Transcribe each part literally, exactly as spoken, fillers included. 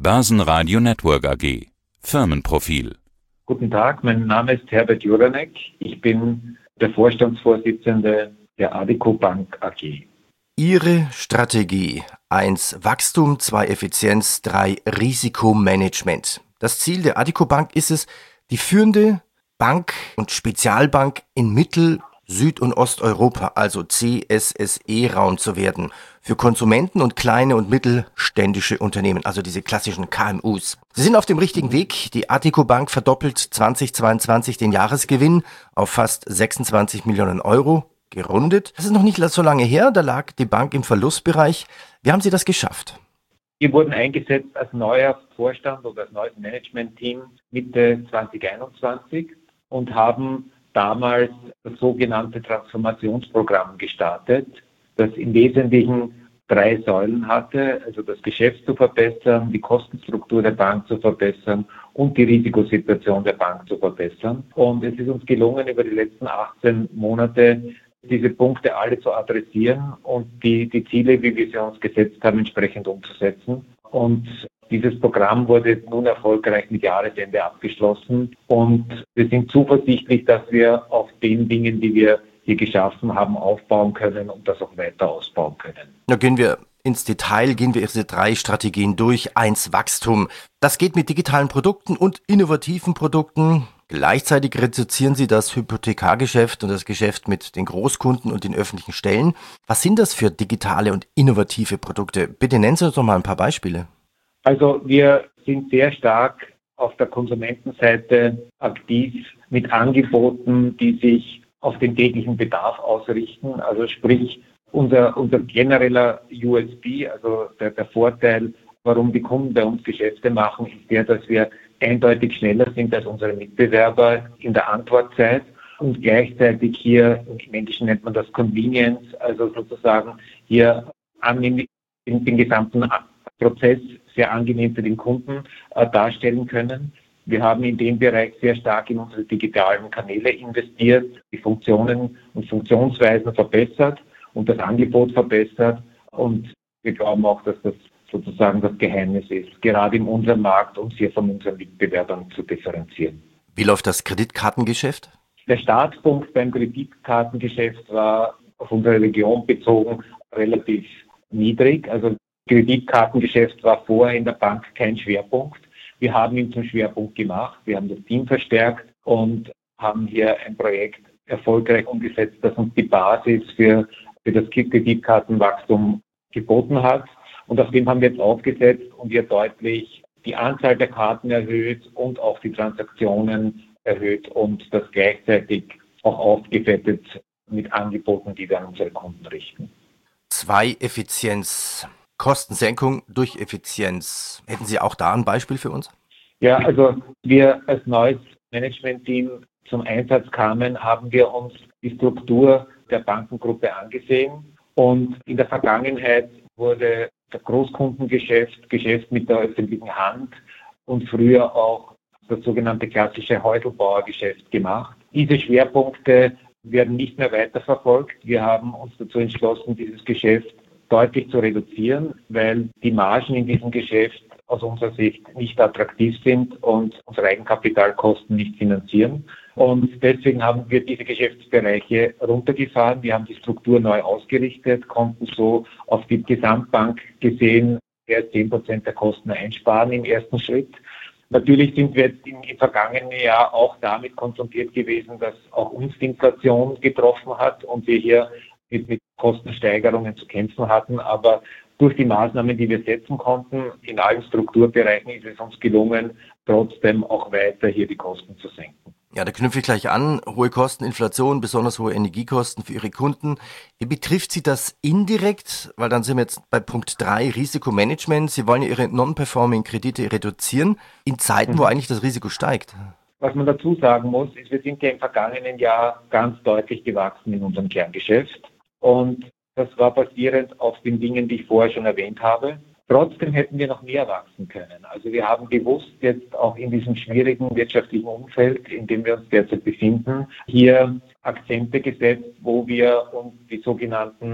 Börsenradio Network A G. Firmenprofil. Guten Tag, mein Name ist Herbert Juranek. Ich bin der Vorstandsvorsitzende der Addiko Bank A G. Ihre Strategie: eins Wachstum, zwei Effizienz, drei Risikomanagement. Das Ziel der Addiko Bank ist es, die führende Bank und Spezialbank in Mittel-, Süd- und Osteuropa, also C S S E-Raum zu werden, für Konsumenten und kleine und mittelständische Unternehmen, also diese klassischen K M Us. Sie sind auf dem richtigen Weg. Die Addiko Bank verdoppelt zweitausendzweiundzwanzig den Jahresgewinn auf fast sechsundzwanzig Millionen Euro, gerundet. Das ist noch nicht so lange her, da lag die Bank im Verlustbereich. Wie haben Sie das geschafft? Wir wurden eingesetzt als neuer Vorstand oder als neues Managementteam Mitte zweitausendeinundzwanzig und haben damals das sogenannte Transformationsprogramm gestartet, das im Wesentlichen drei Säulen hatte, also das Geschäft zu verbessern, die Kostenstruktur der Bank zu verbessern und die Risikosituation der Bank zu verbessern. Und es ist uns gelungen, über die letzten achtzehn Monate diese Punkte alle zu adressieren und die, die Ziele, wie wir sie uns gesetzt haben, entsprechend umzusetzen. Und dieses Programm wurde nun erfolgreich mit Jahresende abgeschlossen und wir sind zuversichtlich, dass wir auf den Dingen, die wir hier geschaffen haben, aufbauen können und das auch weiter ausbauen können. Da gehen wir ins Detail, gehen wir diese drei Strategien durch. Eins Wachstum. Das geht mit digitalen Produkten und innovativen Produkten. Gleichzeitig reduzieren Sie das Hypothekargeschäft und das Geschäft mit den Großkunden und den öffentlichen Stellen. Was sind das für digitale und innovative Produkte? Bitte nennen Sie uns doch mal ein paar Beispiele. Also wir sind sehr stark auf der Konsumentenseite aktiv mit Angeboten, die sich auf den täglichen Bedarf ausrichten. Also sprich, unser, unser genereller U S P, also der, der Vorteil, warum die Kunden bei uns Geschäfte machen, ist der, dass wir eindeutig schneller sind als unsere Mitbewerber in der Antwortzeit und gleichzeitig hier, im Englischen nennt man das Convenience, also sozusagen hier annehmen, den, den gesamten Prozess sehr angenehm für den Kunden äh, darstellen können. Wir haben in dem Bereich sehr stark in unsere digitalen Kanäle investiert, die Funktionen und Funktionsweisen verbessert und das Angebot verbessert. Und wir glauben auch, dass das sozusagen das Geheimnis ist, gerade in unserem Markt, uns hier von unseren Mitbewerbern zu differenzieren. Wie läuft das Kreditkartengeschäft? Der Startpunkt beim Kreditkartengeschäft war auf unsere Region bezogen relativ niedrig. Also Kreditkartengeschäft war vorher in der Bank kein Schwerpunkt. Wir haben ihn zum Schwerpunkt gemacht. Wir haben das Team verstärkt und haben hier ein Projekt erfolgreich umgesetzt, das uns die Basis für, für das Kreditkartenwachstum geboten hat. Und auf dem haben wir jetzt aufgesetzt und wir deutlich die Anzahl der Karten erhöht und auch die Transaktionen erhöht und das gleichzeitig auch aufgefettet mit Angeboten, die wir an unsere Kunden richten. Zwei Effizienz. Kostensenkung durch Effizienz. Hätten Sie auch da ein Beispiel für uns? Ja, also wir als neues Managementteam zum Einsatz kamen, haben wir uns die Struktur der Bankengruppe angesehen und in der Vergangenheit wurde das Großkundengeschäft, Geschäft mit der öffentlichen Hand und früher auch das sogenannte klassische Häuselbauergeschäft gemacht. Diese Schwerpunkte werden nicht mehr weiterverfolgt. Wir haben uns dazu entschlossen, dieses Geschäft deutlich zu reduzieren, weil die Margen in diesem Geschäft aus unserer Sicht nicht attraktiv sind und unsere Eigenkapitalkosten nicht finanzieren. Und deswegen haben wir diese Geschäftsbereiche runtergefahren. Wir haben die Struktur neu ausgerichtet, konnten so auf die Gesamtbank gesehen mehr als zehn Prozent der Kosten einsparen im ersten Schritt. Natürlich sind wir jetzt im, im vergangenen Jahr auch damit konfrontiert gewesen, dass auch uns die Inflation getroffen hat und wir hier mit, mit Kostensteigerungen zu kämpfen hatten. Aber durch die Maßnahmen, die wir setzen konnten, in allen Strukturbereichen ist es uns gelungen, trotzdem auch weiter hier die Kosten zu senken. Ja, da knüpfe ich gleich an. Hohe Kosten, Inflation, besonders hohe Energiekosten für Ihre Kunden. Wie betrifft Sie das indirekt? Weil dann sind wir jetzt bei Punkt drei, Risikomanagement. Sie wollen ja Ihre Non-Performing-Kredite reduzieren in Zeiten, wo eigentlich das Risiko steigt. Was man dazu sagen muss, ist, wir sind ja im vergangenen Jahr ganz deutlich gewachsen in unserem Kerngeschäft. Und das war basierend auf den Dingen, die ich vorher schon erwähnt habe. Trotzdem hätten wir noch mehr wachsen können. Also wir haben bewusst jetzt auch in diesem schwierigen wirtschaftlichen Umfeld, in dem wir uns derzeit befinden, hier Akzente gesetzt, wo wir uns die sogenannten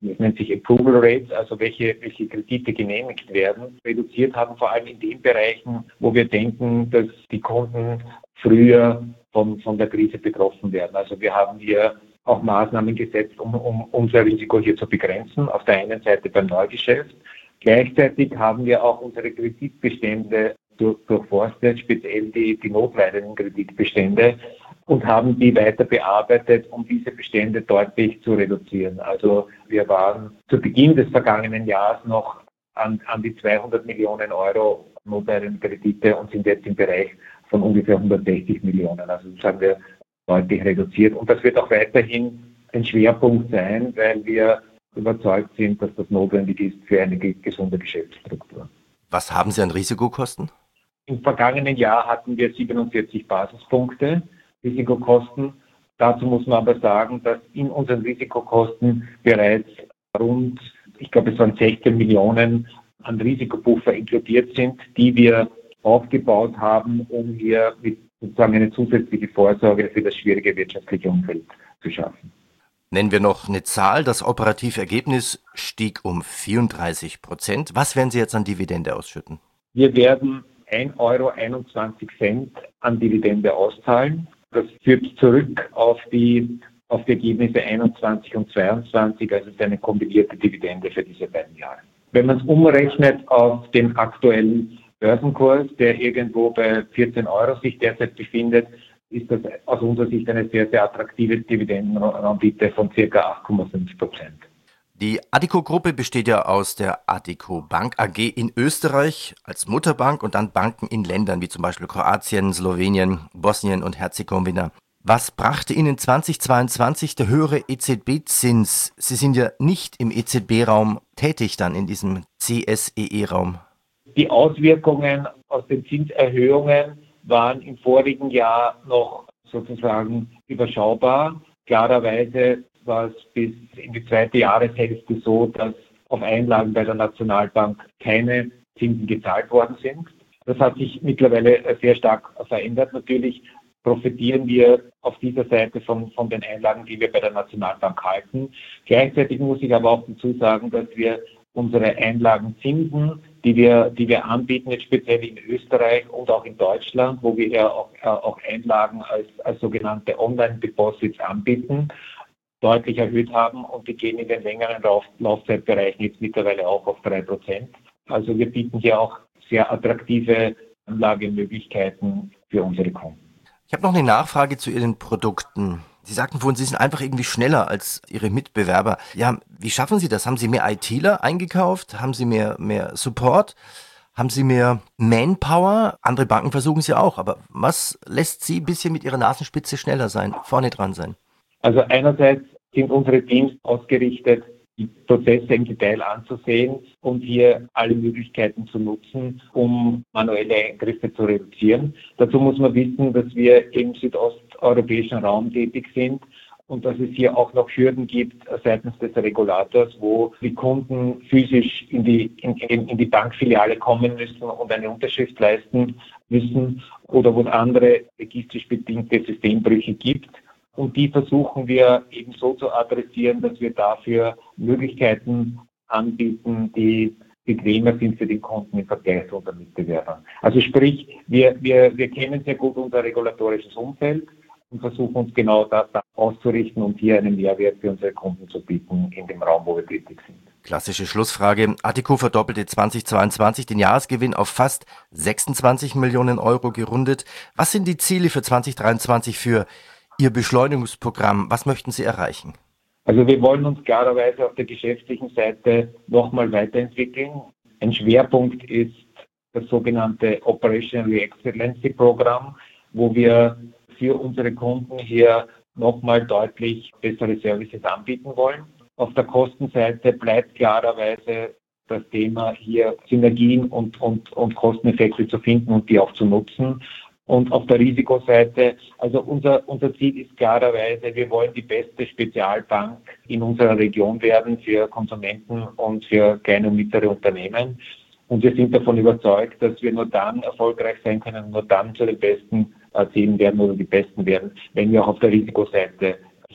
das nennt sich Approval Rates, also welche, welche Kredite genehmigt werden, reduziert haben, vor allem in den Bereichen, wo wir denken, dass die Kunden früher von, von der Krise betroffen werden. Also wir haben hier auch Maßnahmen gesetzt, um, um unser Risiko hier zu begrenzen. Auf der einen Seite beim Neugeschäft. Gleichzeitig haben wir auch unsere Kreditbestände durch, durchforstet, speziell die, die notleidenden Kreditbestände, und haben die weiter bearbeitet, um diese Bestände deutlich zu reduzieren. Also wir waren zu Beginn des vergangenen Jahres noch an, an die zweihundert Millionen Euro notleidenden Kredite und sind jetzt im Bereich von ungefähr hundertsechzig Millionen. Also das haben wir deutlich reduziert. Und das wird auch weiterhin ein Schwerpunkt sein, weil wir überzeugt sind, dass das notwendig ist für eine gesunde Geschäftsstruktur. Was haben Sie an Risikokosten? Im vergangenen Jahr hatten wir siebenundvierzig Basispunkte Risikokosten. Dazu muss man aber sagen, dass in unseren Risikokosten bereits rund, ich glaube es waren sechzehn Millionen an Risikopuffer inkludiert sind, die wir aufgebaut haben, um hier mit sozusagen eine zusätzliche Vorsorge für das schwierige wirtschaftliche Umfeld zu schaffen. Nennen wir noch eine Zahl. Das operative Ergebnis stieg um vierunddreißig Prozent. Was werden Sie jetzt an Dividende ausschütten? Wir werden ein Euro einundzwanzig an Dividende auszahlen. Das führt zurück auf die, auf die Ergebnisse einundzwanzig und zweiundzwanzig, also es ist eine kombinierte Dividende für diese beiden Jahre. Wenn man es umrechnet auf den aktuellen Börsenkurs, der irgendwo bei vierzehn Euro sich derzeit befindet, ist das aus unserer Sicht eine sehr, sehr attraktive Dividendenrendite von ca. acht Komma fünf Prozent. Die Addiko-Gruppe besteht ja aus der Addiko Bank A G in Österreich als Mutterbank und dann Banken in Ländern wie zum Beispiel Kroatien, Slowenien, Bosnien und Herzegowina. Was brachte Ihnen zweitausendzweiundzwanzig der höhere E Z B-Zins? Sie sind ja nicht im E Z B-Raum tätig dann in diesem C S E E-Raum. Die Auswirkungen aus den Zinserhöhungen waren im vorigen Jahr noch sozusagen überschaubar. Klarerweise war es bis in die zweite Jahreshälfte so, dass auf Einlagen bei der Nationalbank keine Zinsen gezahlt worden sind. Das hat sich mittlerweile sehr stark verändert. Natürlich profitieren wir auf dieser Seite von, von den Einlagen, die wir bei der Nationalbank halten. Gleichzeitig muss ich aber auch dazu sagen, dass wir unsere Einlagenzinsen, die wir, die wir anbieten, jetzt speziell in Österreich und auch in Deutschland, wo wir ja auch, äh, auch Einlagen als, als sogenannte Online-Deposits anbieten, deutlich erhöht haben, und die gehen in den längeren Lauf, Laufzeitbereichen jetzt mittlerweile auch auf drei Prozent. Also wir bieten hier auch sehr attraktive Anlagemöglichkeiten für unsere Kunden. Ich habe noch eine Nachfrage zu Ihren Produkten. Sie sagten vorhin, Sie sind einfach irgendwie schneller als Ihre Mitbewerber. Ja, wie schaffen Sie das? Haben Sie mehr ITler eingekauft? Haben Sie mehr, mehr Support? Haben Sie mehr Manpower? Andere Banken versuchen es ja auch, aber was lässt Sie ein bisschen mit Ihrer Nasenspitze schneller sein, vorne dran sein? Also einerseits sind unsere Teams ausgerichtet, die Prozesse im Detail anzusehen und hier alle Möglichkeiten zu nutzen, um manuelle Eingriffe zu reduzieren. Dazu muss man wissen, dass wir im südosteuropäischen Raum tätig sind und dass es hier auch noch Hürden gibt seitens des Regulators, wo die Kunden physisch in die, in, in die Bankfiliale kommen müssen und eine Unterschrift leisten müssen, oder wo es andere registrisch bedingte Systembrüche gibt. Und die versuchen wir eben so zu adressieren, dass wir dafür Möglichkeiten anbieten, die bequemer sind für den Kunden im Vergleich zu unseren Mitbewerbern. Also sprich, wir, wir, wir kennen sehr gut unser regulatorisches Umfeld und versuchen uns genau das auszurichten und hier einen Mehrwert für unsere Kunden zu bieten in dem Raum, wo wir tätig sind. Klassische Schlussfrage. Addiko verdoppelte zweitausendzweiundzwanzig den Jahresgewinn auf fast sechsundzwanzig Millionen Euro gerundet. Was sind die Ziele für zweitausenddreiundzwanzig für Ihr Beschleunigungsprogramm? Was möchten Sie erreichen? Also wir wollen uns klarerweise auf der geschäftlichen Seite nochmal weiterentwickeln. Ein Schwerpunkt ist das sogenannte Operational Excellency Programm, wo wir für unsere Kunden hier nochmal deutlich bessere Services anbieten wollen. Auf der Kostenseite bleibt klarerweise das Thema, hier Synergien und, und, und Kosteneffekte zu finden und die auch zu nutzen. Und auf der Risikoseite, also unser, unser Ziel ist klarerweise, wir wollen die beste Spezialbank in unserer Region werden für Konsumenten und für kleine und mittlere Unternehmen. Und wir sind davon überzeugt, dass wir nur dann erfolgreich sein können, nur dann zu den Besten zählen werden oder die Besten werden, wenn wir auch auf der Risikoseite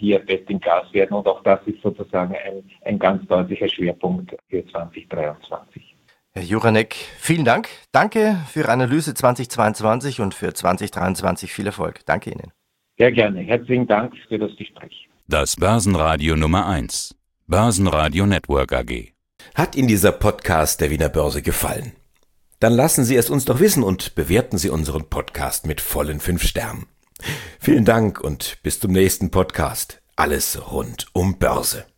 hier best in class werden. Und auch das ist sozusagen ein, ein ganz deutlicher Schwerpunkt für zwanzig dreiundzwanzig. Herr Juranek, vielen Dank. Danke für Ihre Analyse zweitausendzweiundzwanzig und für zwanzig dreiundzwanzig viel Erfolg. Danke Ihnen. Sehr gerne. Herzlichen Dank für das Gespräch. Das Börsenradio Nummer eins. Börsenradio Network A G. Hat Ihnen dieser Podcast der Wiener Börse gefallen? Dann lassen Sie es uns doch wissen und bewerten Sie unseren Podcast mit vollen fünf Sternen. Vielen Dank und bis zum nächsten Podcast. Alles rund um Börse.